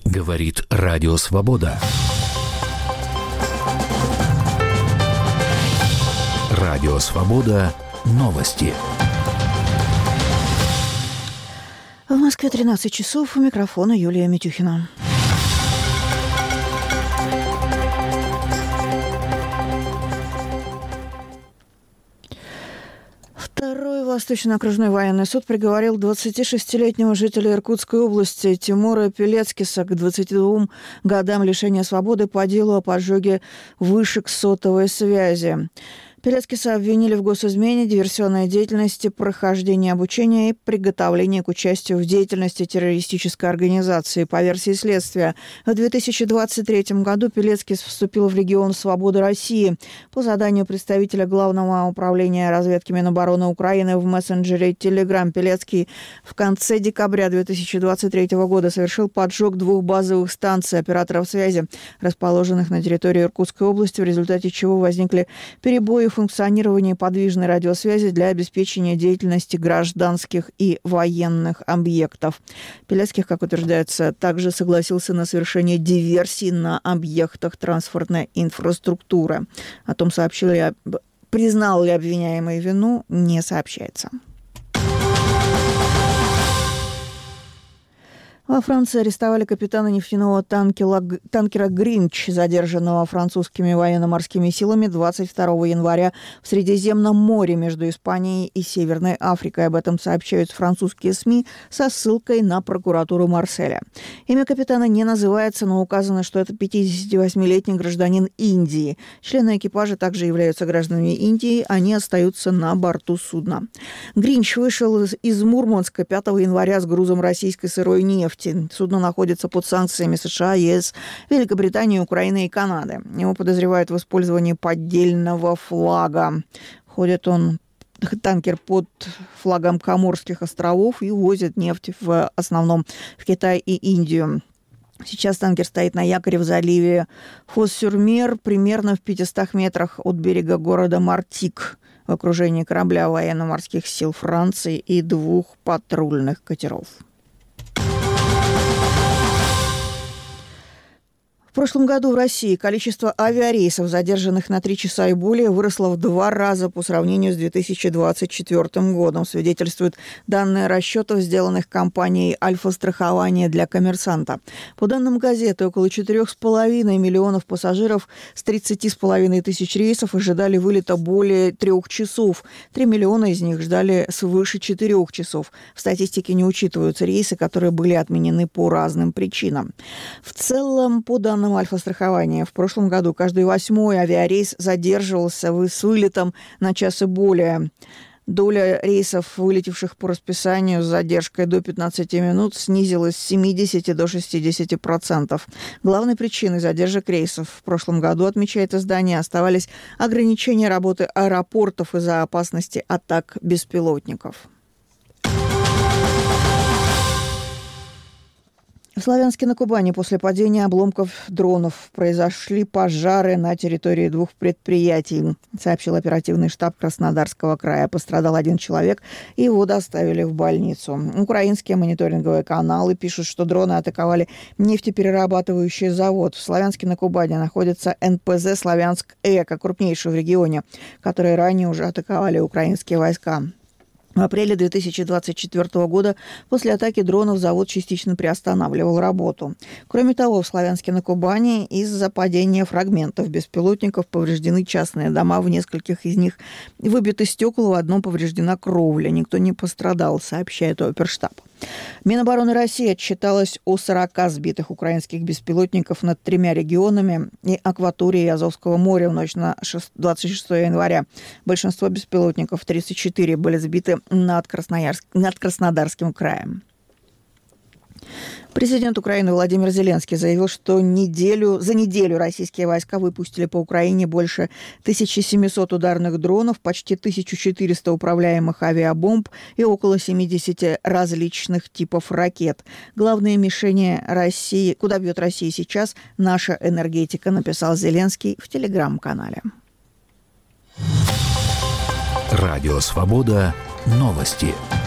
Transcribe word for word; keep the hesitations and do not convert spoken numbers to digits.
Говорит Радио Свобода. Радио Свобода. Новости. В Москве тринадцать часов. У микрофона Юлия Митюхина. Второй Восточный окружной военный суд приговорил двадцатишестилетнего жителя Иркутской области Тимура Пелецкиса к двадцати двум годам лишения свободы по делу о поджоге вышек сотовой связи. Пелецкиса обвинили в госизмене, диверсионной деятельности, прохождении обучения и приготовлении к участию в деятельности террористической организации. По версии следствия, в две тысячи двадцать третьем году Пелецкис вступил в Легион Свободы России. По заданию представителя Главного управления разведки Минобороны Украины в мессенджере Telegram Пелецкий в конце декабря две тысячи двадцать третьего года совершил поджог двух базовых станций операторов связи, расположенных на территории Иркутской области, в результате чего возникли перебои функционирования подвижной радиосвязи для обеспечения деятельности гражданских и военных объектов. Пелецких, как утверждается, также согласился на совершение диверсий на объектах транспортной инфраструктуры. О том, сообщил ли, признал ли обвиняемый вину, не сообщается. Во Франции арестовали капитана нефтяного танкера «Гринч», задержанного французскими военно-морскими силами двадцать второго января в Средиземном море между Испанией и Северной Африкой. Об этом сообщают французские СМИ со ссылкой на прокуратуру Марселя. Имя капитана не называется, но указано, что это пятидесятивосьмилетний гражданин Индии. Члены экипажа также являются гражданами Индии, они остаются на борту судна. «Гринч» вышел из Мурманска пятого января с грузом российской сырой нефти. Судно находится под санкциями США, ЕС, Великобритании, Украины и Канады. Его подозревают в использовании поддельного флага. Ходит он, танкер, под флагом Коморских островов и возит нефть в основном в Китай и Индию. Сейчас танкер стоит на якоре в заливе Фос-сюр-Мер, примерно в пятистах метрах от берега города Мартик, в окружении корабля военно-морских сил Франции и двух патрульных катеров. В прошлом году в России количество авиарейсов, задержанных на три часа и более, выросло в два раза по сравнению с две тысячи двадцать четвёртым годом, свидетельствуют данные расчетов, сделанных компанией «Альфа-страхование» для «Коммерсанта». По данным газеты, около четырех с половиной миллионов пассажиров с тридцати с половиной тысяч рейсов ожидали вылета более трех часов. Три миллиона из них ждали свыше четырех часов. В статистике не учитываются рейсы, которые были отменены по разным причинам. В целом, по данным «Альфа-страхования», в прошлом году каждый восьмой авиарейс задерживался с вылетом на час и более. Доля рейсов, вылетевших по расписанию с задержкой до пятнадцати минут, снизилась с семидесяти до шестидесяти процентов. Главной причиной задержек рейсов в прошлом году, отмечает издание, оставались ограничения работы аэропортов из-за опасности атак беспилотников. В Славянске на Кубани после падения обломков дронов произошли пожары на территории двух предприятий, сообщил оперативный штаб Краснодарского края. Пострадал один человек, и его доставили в больницу. Украинские мониторинговые каналы пишут, что дроны атаковали нефтеперерабатывающий завод. В Славянске на Кубани находится эн пэ зэ «Славянск-Эко», крупнейший в регионе, который ранее уже атаковали украинские войска. В апреле две тысячи двадцать четвёртого года после атаки дронов завод частично приостанавливал работу. Кроме того, в Славянске на Кубани из-за падения фрагментов беспилотников повреждены частные дома, в нескольких из них выбиты стекла, в одном повреждена кровля. Никто не пострадал, сообщает оперштаб. Минобороны России отчиталась о сорока сбитых украинских беспилотников над тремя регионами и акваторией Азовского моря в ночь на двадцать шестого января. Большинство беспилотников, тридцать четыре, были сбиты над, Красноярск... над Краснодарским краем. Президент Украины Владимир Зеленский заявил, что неделю, за неделю российские войска выпустили по Украине больше тысячи семисот ударных дронов, почти тысячу четыреста управляемых авиабомб и около семидесяти различных типов ракет. Главные мишени России, куда бьет Россия сейчас, наша энергетика, написал Зеленский в телеграм-канале. Радио Свобода. Новости.